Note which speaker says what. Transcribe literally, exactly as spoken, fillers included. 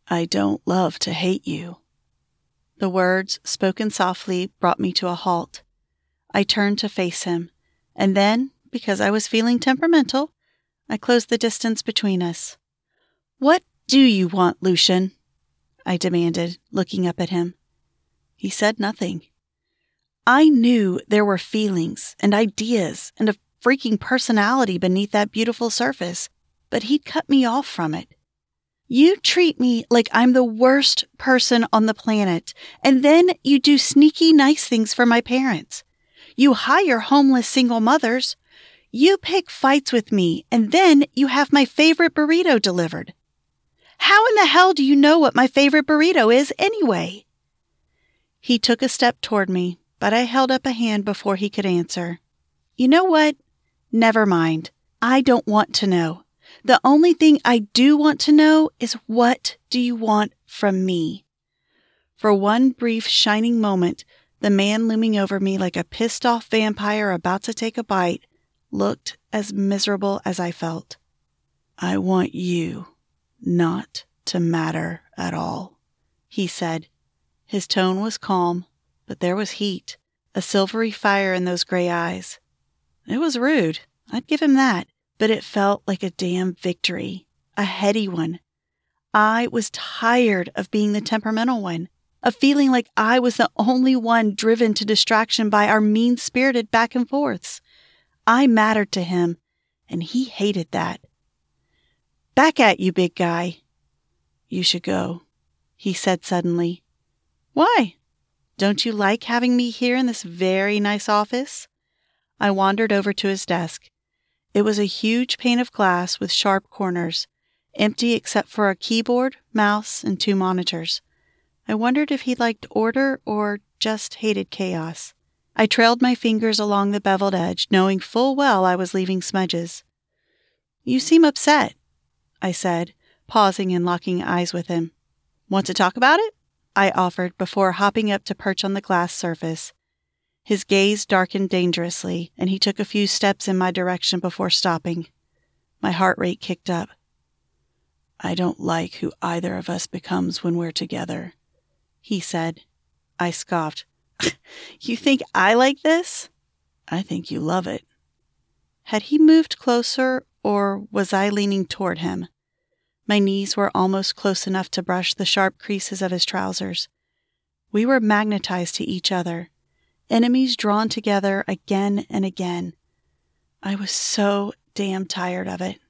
Speaker 1: I don't love to hate you. The words, spoken softly, brought me to a halt. I turned to face him, and then, because I was feeling temperamental, I closed the distance between us. What do you want, Lucian? I demanded, looking up at him. He said nothing. I knew there were feelings and ideas and a freaking personality beneath that beautiful surface, but he'd cut me off from it. You treat me like I'm the worst person on the planet, and then you do sneaky nice things for my parents. You hire homeless single mothers. You pick fights with me, and then you have my favorite burrito delivered. How in the hell do you know what my favorite burrito is anyway? He took a step toward me, but I held up a hand before he could answer. You know what? Never mind. I don't want to know. The only thing I do want to know is, what do you want from me? For one brief shining moment, the man looming over me like a pissed-off vampire about to take a bite looked as miserable as I felt. I want you not to matter at all, he said. His tone was calm, but there was heat, a silvery fire in those gray eyes. It was rude, I'd give him that, but it felt like a damn victory, a heady one. I was tired of being the temperamental one, of feeling like I was the only one driven to distraction by our mean-spirited back and forths. I mattered to him, and he hated that. Back at you, big guy. You should go, he said suddenly. Why? Don't you like having me here in this very nice office? I wandered over to his desk. It was a huge pane of glass with sharp corners, empty except for a keyboard, mouse, and two monitors. I wondered if he liked order or just hated chaos. I trailed my fingers along the beveled edge, knowing full well I was leaving smudges. You seem upset, I said, pausing and locking eyes with him. Want to talk about it? I offered before hopping up to perch on the glass surface. His gaze darkened dangerously, and he took a few steps in my direction before stopping. My heart rate kicked up. I don't like who either of us becomes when we're together, he said. I scoffed. You think I like this? I think you love it. Had he moved closer, or was I leaning toward him? My knees were almost close enough to brush the sharp creases of his trousers. We were magnetized to each other, enemies drawn together again and again. I was so damn tired of it.